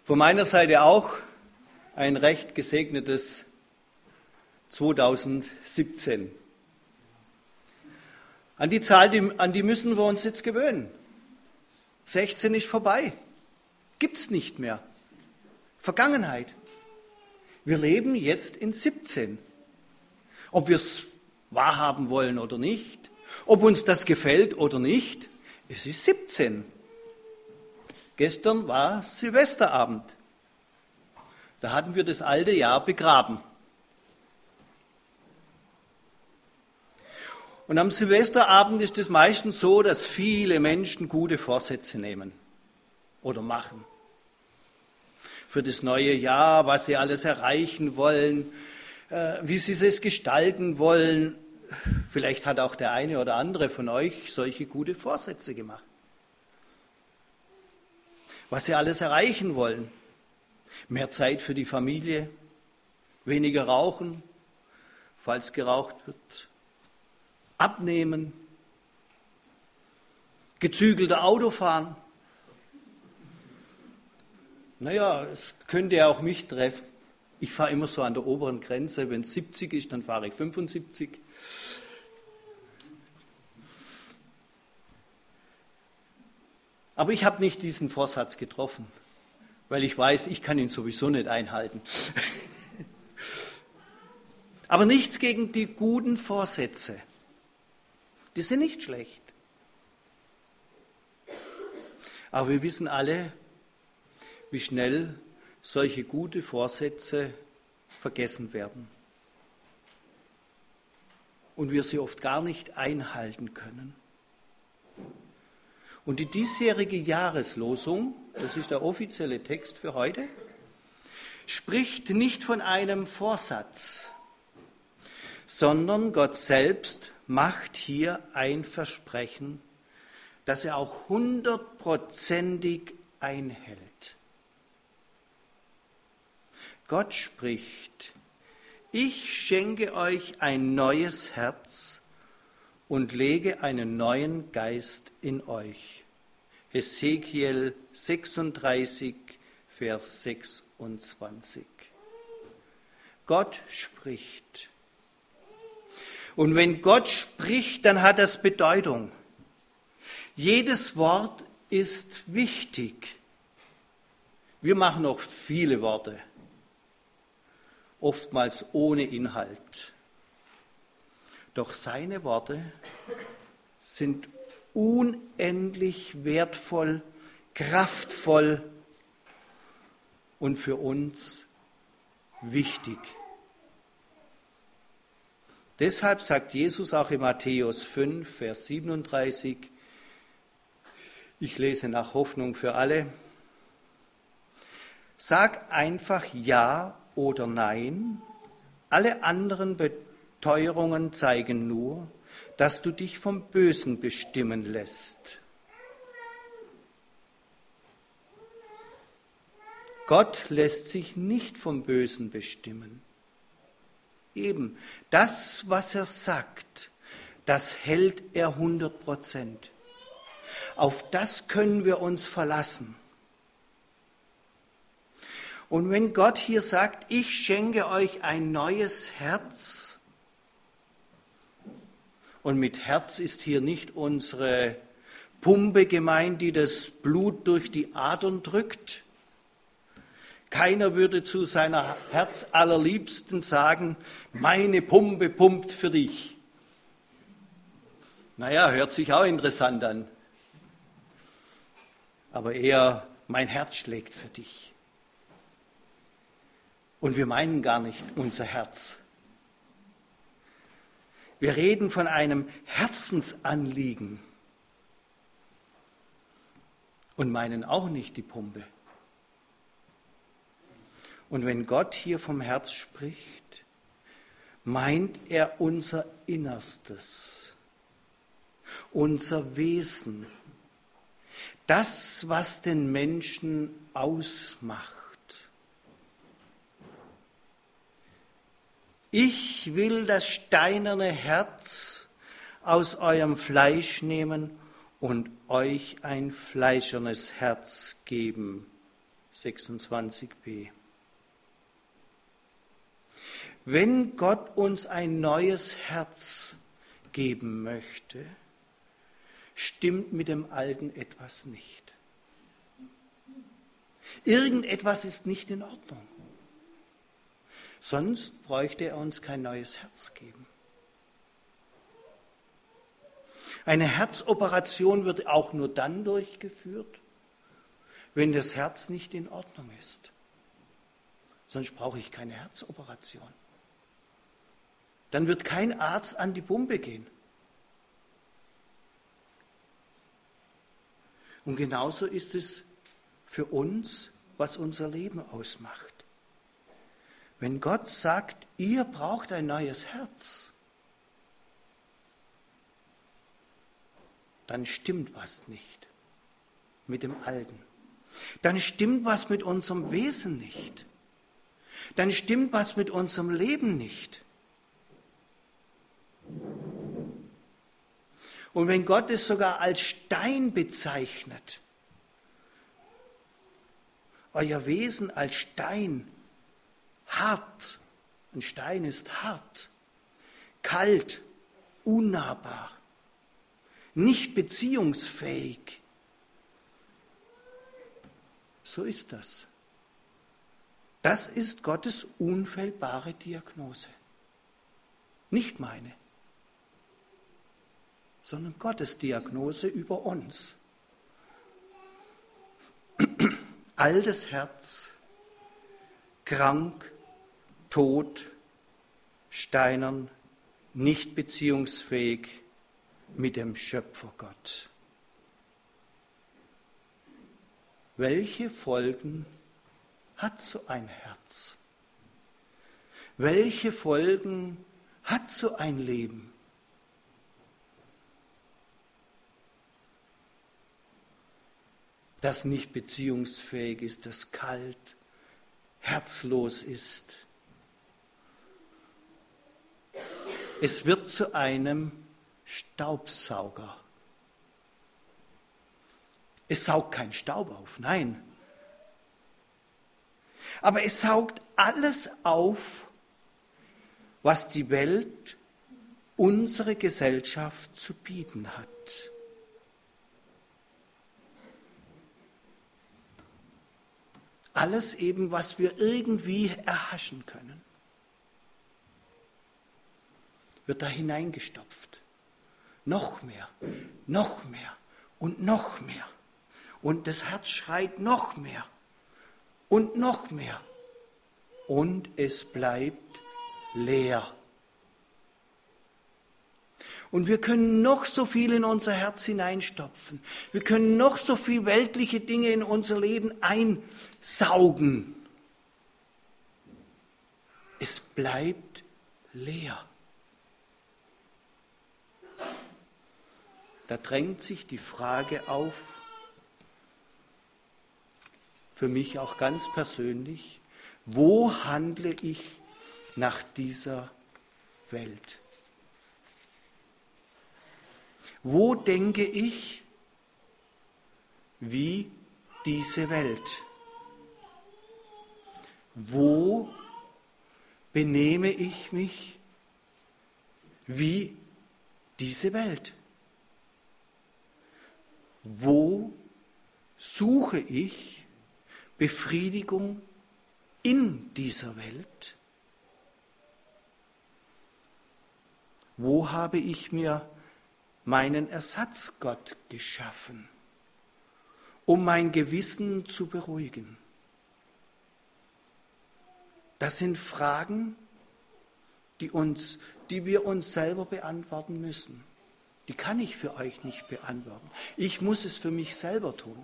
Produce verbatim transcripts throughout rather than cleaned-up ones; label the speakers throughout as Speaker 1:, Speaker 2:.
Speaker 1: Von meiner Seite auch ein recht gesegnetes zweitausendsiebzehn. An die Zahl, die, an die müssen wir uns jetzt gewöhnen. sechzehn ist vorbei. Gibt's nicht mehr. Vergangenheit. Wir leben jetzt in siebzehn. Ob wir es wahrhaben wollen oder nicht, ob uns das gefällt oder nicht, es ist siebzehn. Gestern war Silvesterabend. Da hatten wir das alte Jahr begraben. Und am Silvesterabend ist es meistens so, dass viele Menschen gute Vorsätze nehmen oder machen. Für das neue Jahr, was sie alles erreichen wollen, wie sie es gestalten wollen. Vielleicht hat auch der eine oder andere von euch solche gute Vorsätze gemacht. Was sie alles erreichen wollen. Mehr Zeit für die Familie, weniger rauchen, falls geraucht wird, abnehmen, gezügelter Auto fahren. Naja, es könnte ja auch mich treffen. Ich fahre immer so an der oberen Grenze. Wenn es siebzig ist, dann fahre ich fünfundsiebzig. Aber ich habe nicht diesen Vorsatz getroffen, weil ich weiß, ich kann ihn sowieso nicht einhalten. Aber nichts gegen die guten Vorsätze. Die sind nicht schlecht. Aber wir wissen alle, wie schnell solche gute Vorsätze vergessen werden. Und wir sie oft gar nicht einhalten können. Und die diesjährige Jahreslosung, das ist der offizielle Text für heute, spricht nicht von einem Vorsatz, sondern Gott selbst macht hier ein Versprechen, das er auch hundertprozentig einhält. Gott spricht: Ich schenke euch ein neues Herz und lege einen neuen Geist in euch. Hesekiel sechsunddreißig, Vers sechsundzwanzig. Gott spricht. Und wenn Gott spricht, dann hat das Bedeutung. Jedes Wort ist wichtig. Wir machen auch viele Worte, oftmals ohne Inhalt. Doch seine Worte sind unendlich wertvoll, kraftvoll und für uns wichtig. Deshalb sagt Jesus auch in Matthäus fünf, Vers siebenunddreißig, ich lese nach Hoffnung für alle: Sag einfach Ja oder Nein, alle anderen Beteuerungen zeigen nur, dass du dich vom Bösen bestimmen lässt. Gott lässt sich nicht vom Bösen bestimmen. Eben, das, was er sagt, das hält er hundert Prozent. Auf das können wir uns verlassen. Und wenn Gott hier sagt, ich schenke euch ein neues Herz, und mit Herz ist hier nicht unsere Pumpe gemeint, die das Blut durch die Adern drückt. Keiner würde zu seiner Herzallerliebsten sagen, meine Pumpe pumpt für dich. Naja, hört sich auch interessant an. Aber eher, mein Herz schlägt für dich. Und wir meinen gar nicht unser Herz. Wir reden von einem Herzensanliegen und meinen auch nicht die Pumpe. Und wenn Gott hier vom Herz spricht, meint er unser Innerstes, unser Wesen, das, was den Menschen ausmacht. Ich will das steinerne Herz aus eurem Fleisch nehmen und euch ein fleischernes Herz geben, sechsundzwanzig b. Wenn Gott uns ein neues Herz geben möchte, stimmt mit dem Alten etwas nicht. Irgendetwas ist nicht in Ordnung. Sonst bräuchte er uns kein neues Herz geben. Eine Herzoperation wird auch nur dann durchgeführt, wenn das Herz nicht in Ordnung ist. Sonst brauche ich keine Herzoperation. Dann wird kein Arzt an die Pumpe gehen. Und genauso ist es für uns, was unser Leben ausmacht. Wenn Gott sagt, ihr braucht ein neues Herz, dann stimmt was nicht mit dem Alten. Dann stimmt was mit unserem Wesen nicht. Dann stimmt was mit unserem Leben nicht. Und wenn Gott es sogar als Stein bezeichnet, euer Wesen als Stein, hart, ein Stein ist hart, kalt, unnahbar, nicht beziehungsfähig, so ist das. Das ist Gottes unfehlbare Diagnose. Nicht meine, sondern Gottes Diagnose über uns. Altes Herz, krank, tot, steinern, nicht beziehungsfähig mit dem Schöpfergott. Welche Folgen hat so ein Herz? Welche Folgen hat so ein Leben? Das nicht beziehungsfähig ist, das kalt, herzlos ist. Es wird zu einem Staubsauger. Es saugt keinen Staub auf, nein. Aber es saugt alles auf, was die Welt, unsere Gesellschaft zu bieten hat. Alles eben, was wir irgendwie erhaschen können, wird da hineingestopft. Noch mehr, noch mehr und noch mehr. Und das Herz schreit noch mehr und noch mehr. Und es bleibt leer. Und wir können noch so viel in unser Herz hineinstopfen. Wir können noch so viel weltliche Dinge in unser Leben einsaugen. Es bleibt leer. Da drängt sich die Frage auf, für mich auch ganz persönlich, wo handle ich nach dieser Welt? Wo denke ich wie diese Welt? Wo benehme ich mich wie diese Welt? Wo suche ich Befriedigung in dieser Welt? Wo habe ich mir meinen Ersatzgott geschaffen, um mein Gewissen zu beruhigen? Das sind Fragen, die, uns, die wir uns selber beantworten müssen. Die kann ich für euch nicht beantworten. Ich muss es für mich selber tun.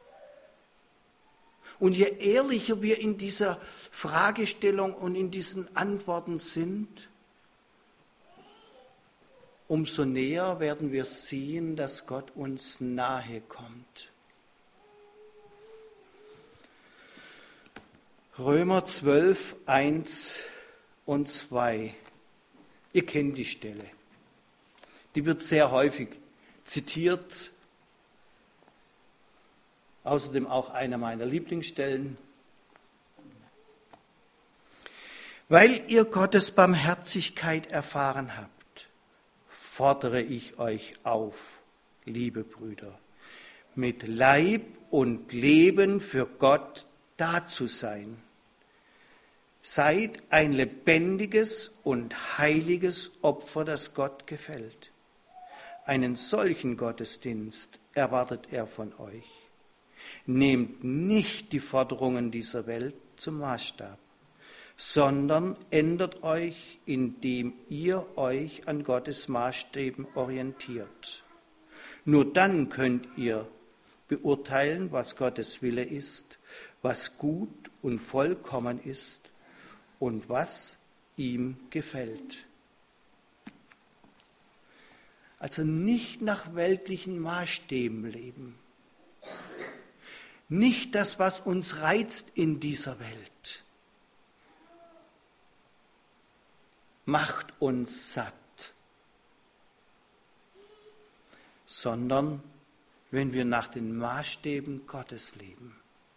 Speaker 1: Und je ehrlicher wir in dieser Fragestellung und in diesen Antworten sind, umso näher werden wir sehen, dass Gott uns nahe kommt. Römer zwölf, eins und zwei. Ihr kennt die Stelle. Die wird sehr häufig zitiert. Außerdem auch eine meiner Lieblingsstellen. Weil ihr Gottes Barmherzigkeit erfahren habt, fordere ich euch auf, liebe Brüder, mit Leib und Leben für Gott da zu sein. Seid ein lebendiges und heiliges Opfer, das Gott gefällt. Einen solchen Gottesdienst erwartet er von euch. Nehmt nicht die Forderungen dieser Welt zum Maßstab, sondern ändert euch, indem ihr euch an Gottes Maßstäben orientiert. Nur dann könnt ihr beurteilen, was Gottes Wille ist, was gut und vollkommen ist und was ihm gefällt. Also nicht nach weltlichen Maßstäben leben. Nicht das, was uns reizt in dieser Welt, macht uns satt, sondern wenn wir nach den Maßstäben Gottes leben.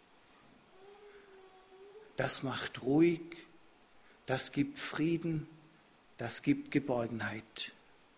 Speaker 1: Das macht ruhig, das gibt Frieden, das gibt Geborgenheit.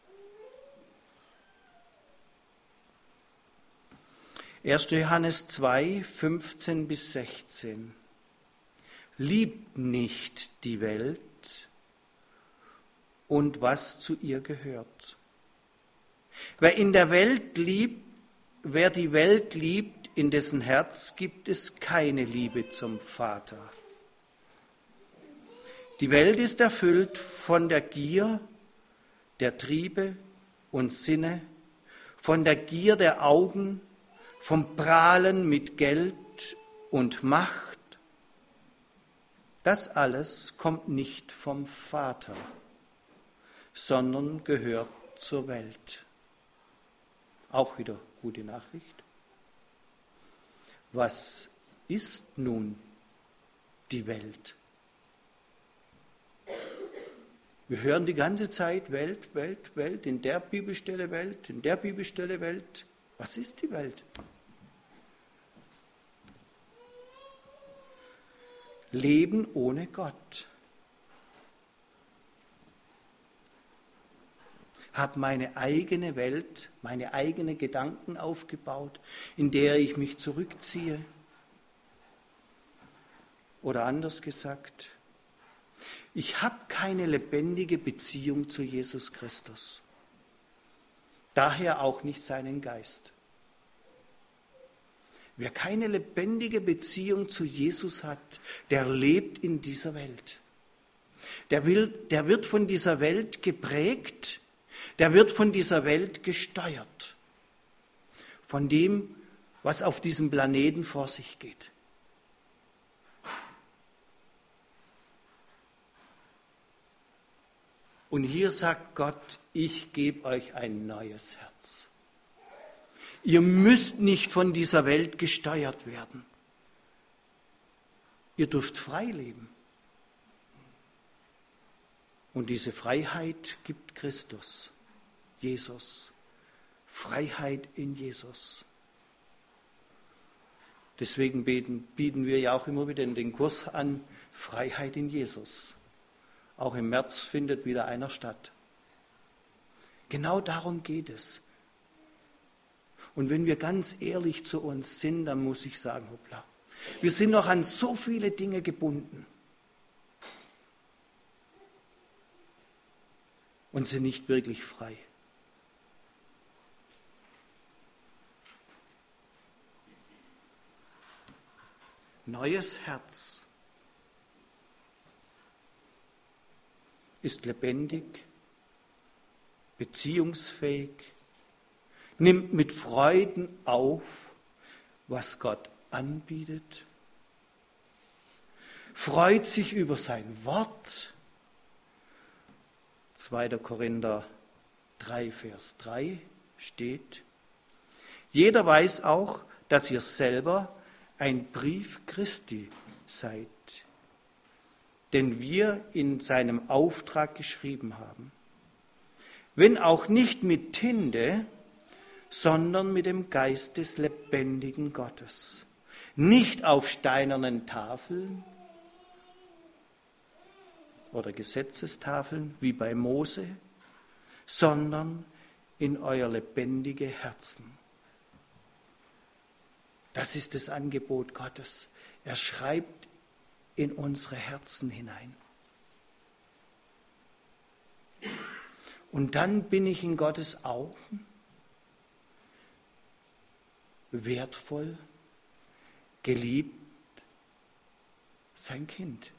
Speaker 1: erster Johannes zwei, fünfzehn bis sechzehn. Liebt nicht die Welt und was zu ihr gehört. Wer in der Welt liebt, wer die Welt liebt, in dessen Herz gibt es keine Liebe zum Vater. Die Welt ist erfüllt von der Gier, der Triebe und Sinne, von der Gier der Augen, vom Prahlen mit Geld und Macht. Das alles kommt nicht vom Vater, sondern gehört zur Welt. Auch wieder gute Nachricht. Was ist nun die Welt? Wir hören die ganze Zeit Welt, Welt, Welt, in der Bibelstelle Welt, in der Bibelstelle Welt. Was ist die Welt? Leben ohne Gott. Habe meine eigene Welt, meine eigenen Gedanken aufgebaut, in der ich mich zurückziehe. Oder anders gesagt, ich habe keine lebendige Beziehung zu Jesus Christus. Daher auch nicht seinen Geist. Wer keine lebendige Beziehung zu Jesus hat, der lebt in dieser Welt. Der, will, der wird von dieser Welt geprägt, der wird von dieser Welt gesteuert. Von dem, was auf diesem Planeten vor sich geht. Und hier sagt Gott, ich gebe euch ein neues Herz. Ihr müsst nicht von dieser Welt gesteuert werden. Ihr dürft frei leben. Und diese Freiheit gibt Christus, Jesus. Freiheit in Jesus. Deswegen bieten, bieten wir ja auch immer wieder den Kurs an, Freiheit in Jesus. Auch im März findet wieder einer statt. Genau darum geht es. Und wenn wir ganz ehrlich zu uns sind, dann muss ich sagen, hoppla, wir sind noch an so viele Dinge gebunden und sind nicht wirklich frei. Neues Herz ist lebendig, beziehungsfähig, nimmt mit Freuden auf, was Gott anbietet, freut sich über sein Wort. zweiter Korinther drei, Vers drei steht, jeder weiß auch, dass ihr selber ein Brief Christi seid, den wir in seinem Auftrag geschrieben haben. Wenn auch nicht mit Tinte, sondern mit dem Geist des lebendigen Gottes. Nicht auf steinernen Tafeln, oder Gesetzestafeln wie bei Mose, sondern in euer lebendige Herzen. Das ist das Angebot Gottes. Er schreibt in unsere Herzen hinein. Und dann bin ich in Gottes Augen wertvoll, geliebt, sein Kind.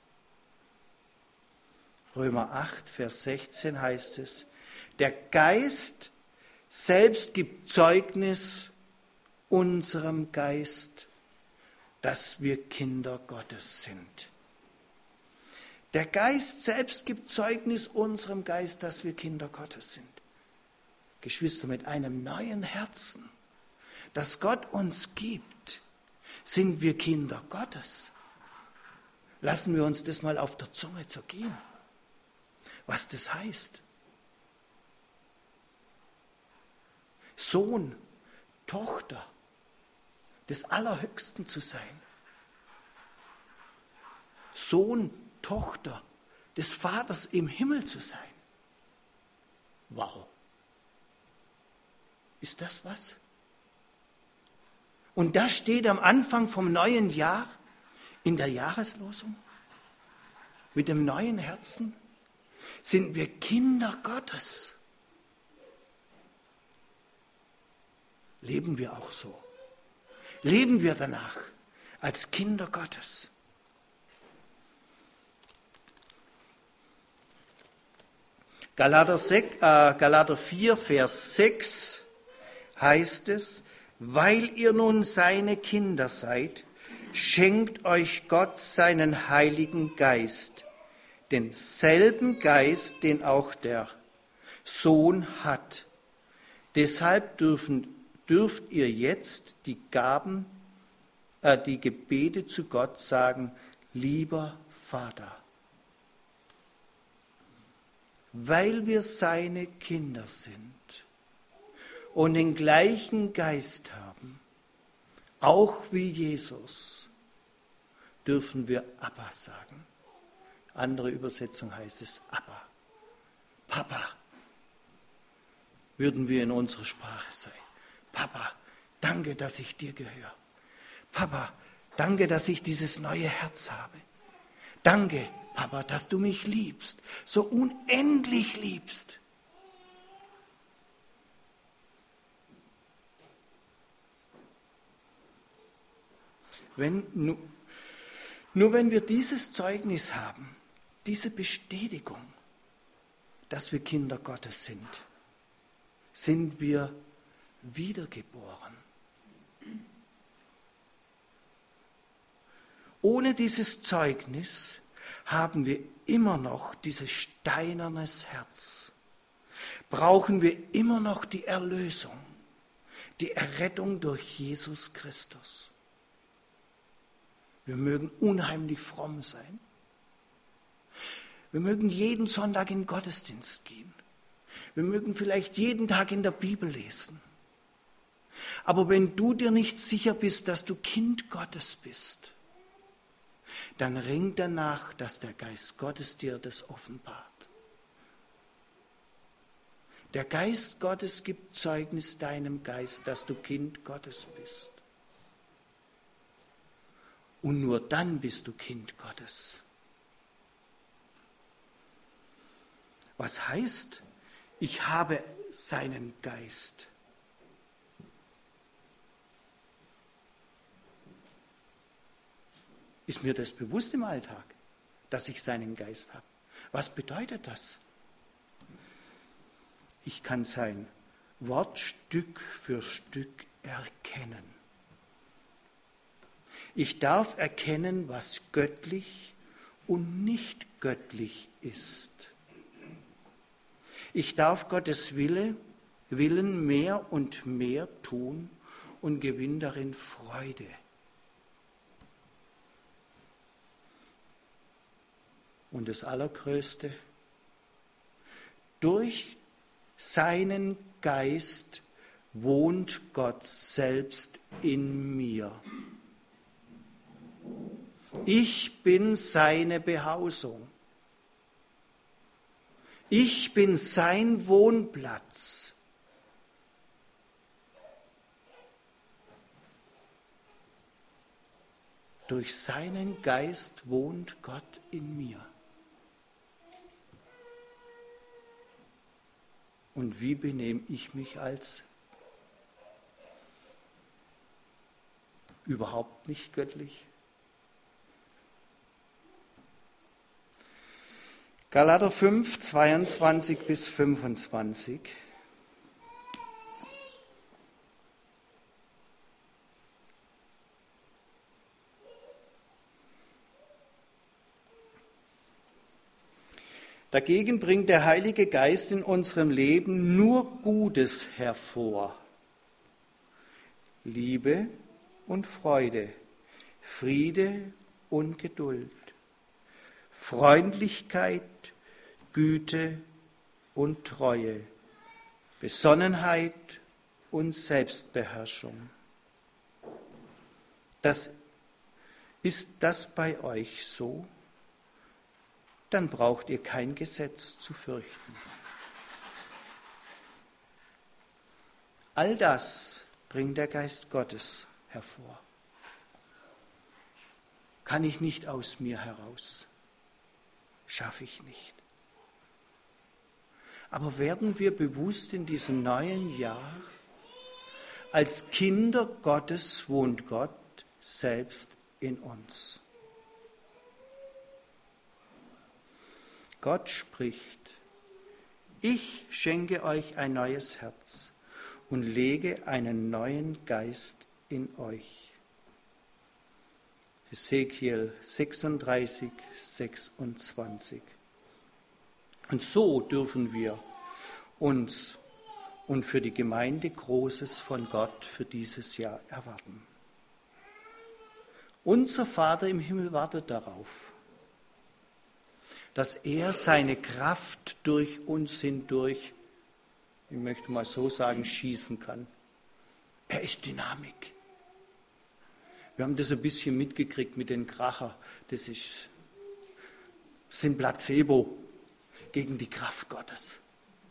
Speaker 1: Römer acht, Vers sechzehn heißt es, der Geist selbst gibt Zeugnis unserem Geist, dass wir Kinder Gottes sind. Der Geist selbst gibt Zeugnis unserem Geist, dass wir Kinder Gottes sind. Geschwister, mit einem neuen Herzen, das Gott uns gibt, sind wir Kinder Gottes. Lassen wir uns das mal auf der Zunge zergehen, was das heißt. Sohn, Tochter des Allerhöchsten zu sein. Sohn, Tochter des Vaters im Himmel zu sein. Wow. Ist das was? Und das steht am Anfang vom neuen Jahr in der Jahreslosung. Mit dem neuen Herzen sind wir Kinder Gottes. Leben wir auch so? Leben wir danach als Kinder Gottes? Galater, sechs, äh, Galater vier, Vers sechs heißt es, weil ihr nun seine Kinder seid, schenkt euch Gott seinen Heiligen Geist, denselben Geist, den auch der Sohn hat. Deshalb dürfen, dürft ihr jetzt die Gaben, äh, die Gebete zu Gott sagen, lieber Vater. Weil wir seine Kinder sind und den gleichen Geist haben, auch wie Jesus, dürfen wir Abba sagen. Andere Übersetzung heißt es Abba. Papa, würden wir in unserer Sprache sein. Papa, danke, dass ich dir gehöre. Papa, danke, dass ich dieses neue Herz habe. Danke, Papa, dass du mich liebst, so unendlich liebst. Wenn, nur, nur wenn wir dieses Zeugnis haben, diese Bestätigung, dass wir Kinder Gottes sind, sind wir wiedergeboren. Ohne dieses Zeugnis haben wir immer noch dieses steinernes Herz. Brauchen wir immer noch die Erlösung, die Errettung durch Jesus Christus. Wir mögen unheimlich fromm sein. Wir mögen jeden Sonntag in den Gottesdienst gehen. Wir mögen vielleicht jeden Tag in der Bibel lesen. Aber wenn du dir nicht sicher bist, dass du Kind Gottes bist, dann ring danach, dass der Geist Gottes dir das offenbart. Der Geist Gottes gibt Zeugnis deinem Geist, dass du Kind Gottes bist. Und nur dann bist du Kind Gottes. Was heißt, ich habe seinen Geist? Ist mir das bewusst im Alltag, dass ich seinen Geist habe? Was bedeutet das? Ich kann sein Wort Stück für Stück erkennen. Ich darf erkennen, was göttlich und nicht göttlich ist. Ich darf Gottes Wille, Willen mehr und mehr tun und gewinne darin Freude. Und das Allergrößte, durch seinen Geist wohnt Gott selbst in mir. Ich bin seine Behausung. Ich bin sein Wohnplatz. Durch seinen Geist wohnt Gott in mir. Und wie benehme ich mich als überhaupt nicht göttlich? Galater fünf, zweiundzwanzig bis fünfundzwanzig. Dagegen bringt der Heilige Geist in unserem Leben nur Gutes hervor. Liebe und Freude, Friede und Geduld, Freundlichkeit, Güte und Treue, Besonnenheit und Selbstbeherrschung. Das, ist das bei euch so? Dann braucht ihr kein Gesetz zu fürchten. All das bringt der Geist Gottes hervor. Kann ich nicht aus mir heraus. Schaffe ich nicht. Aber werden wir bewusst in diesem neuen Jahr, als Kinder Gottes wohnt Gott selbst in uns. Gott spricht, ich schenke euch ein neues Herz und lege einen neuen Geist in euch. Hesekiel sechsunddreißig, sechsundzwanzig. Und so dürfen wir uns und für die Gemeinde Großes von Gott für dieses Jahr erwarten. Unser Vater im Himmel wartet darauf, dass er seine Kraft durch uns hindurch, ich möchte mal so sagen, schießen kann. Er ist Dynamik. Wir haben das ein bisschen mitgekriegt mit den Kracher. Das ist, sind Placebo gegen die Kraft Gottes.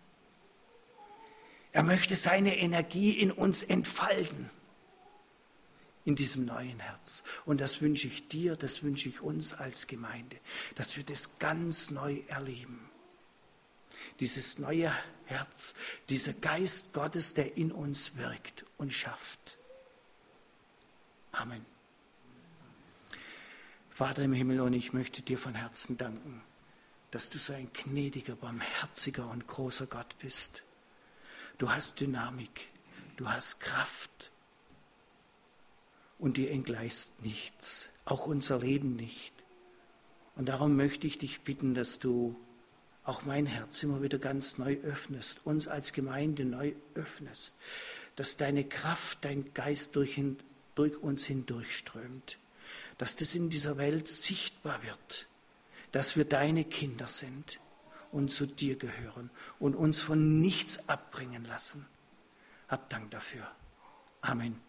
Speaker 1: Er möchte seine Energie in uns entfalten, in diesem neuen Herz. Und das wünsche ich dir, das wünsche ich uns als Gemeinde, dass wir das ganz neu erleben. Dieses neue Herz, dieser Geist Gottes, der in uns wirkt und schafft. Amen. Vater im Himmel, und ich möchte dir von Herzen danken, dass du so ein gnädiger, barmherziger und großer Gott bist. Du hast Dynamik, du hast Kraft und dir entgleist nichts, auch unser Leben nicht. Und darum möchte ich dich bitten, dass du auch mein Herz immer wieder ganz neu öffnest, uns als Gemeinde neu öffnest, dass deine Kraft, dein Geist durch, durch uns hindurchströmt, dass das in dieser Welt sichtbar wird, dass wir deine Kinder sind und zu dir gehören und uns von nichts abbringen lassen. Hab Dank dafür. Amen.